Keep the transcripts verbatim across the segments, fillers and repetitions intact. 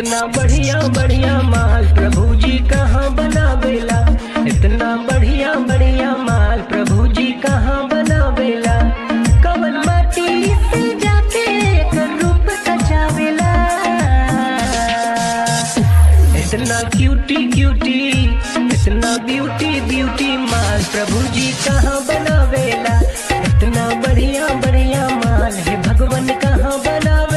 इतना बढ़िया बढ़िया माल प्रभु जी कहाँ बनावेला। इतना बढ़िया बढ़िया माल प्रभु जी कहाँ बनावेला। कवन माटी से जाके एकर रूप सजावेला। इतना क्यूटी क्यूटी इतना ब्यूटी ब्यूटी माल प्रभु जी कहाँ बनावेला। इतना बढ़िया बढ़िया माल है भगवान कहाँ बनावेला।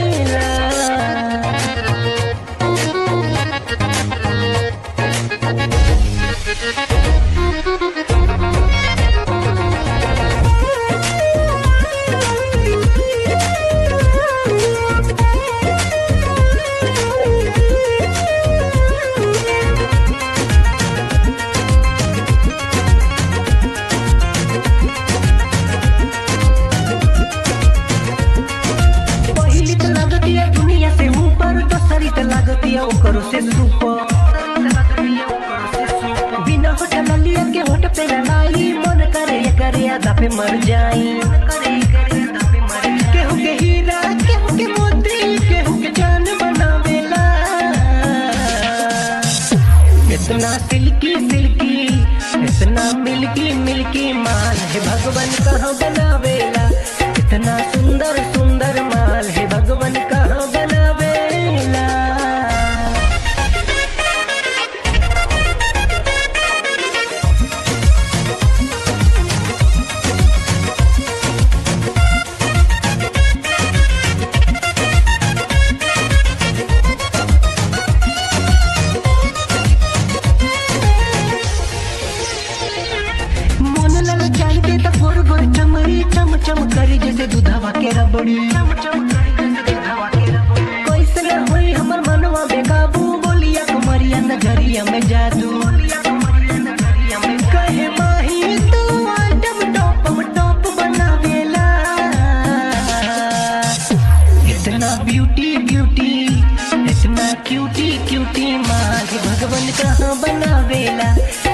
दुनिया से ऊपर दूसरी त लागतिया ओकरो से सुपर। बिना होटल लिया के होट पे ललाई मन करे करे आधा पे मर जाई। केहू के हीरा केहू के मोती केहू के जान बनावेला। इतना सिल्की सिल्की इतना मिल्की मिल्की माल है भगवान कहाँ बनावेला। इतना सुंदर सुंदर माल है भगवान कहाँ बनावेला। मन लल चाहिए तो गोर गोर चमड़ी चम चम करी जैसे दूधावा के रबड़ी। कैसे न होई हमर मनवा बेकाबू बोलिया कुमरिया नजरिया में जादू। कहे माही तू आइटम टॉप टॉप बनावेला। इतना ब्यूटी ब्यूटी इतना क्यूटी क्यूटी माल भगवान कहाँ बनावेला।